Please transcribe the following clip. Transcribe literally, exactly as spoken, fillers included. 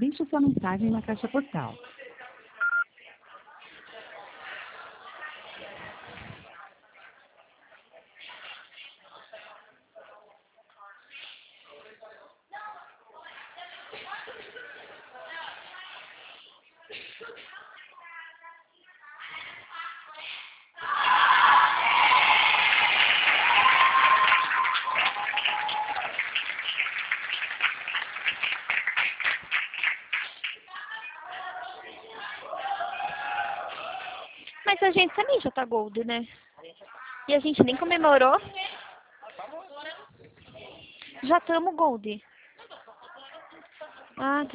Deixe sua mensagem na caixa postal. Mas a gente também já tá gold, né? E a gente nem comemorou. Já tamo gold. Ah, tá.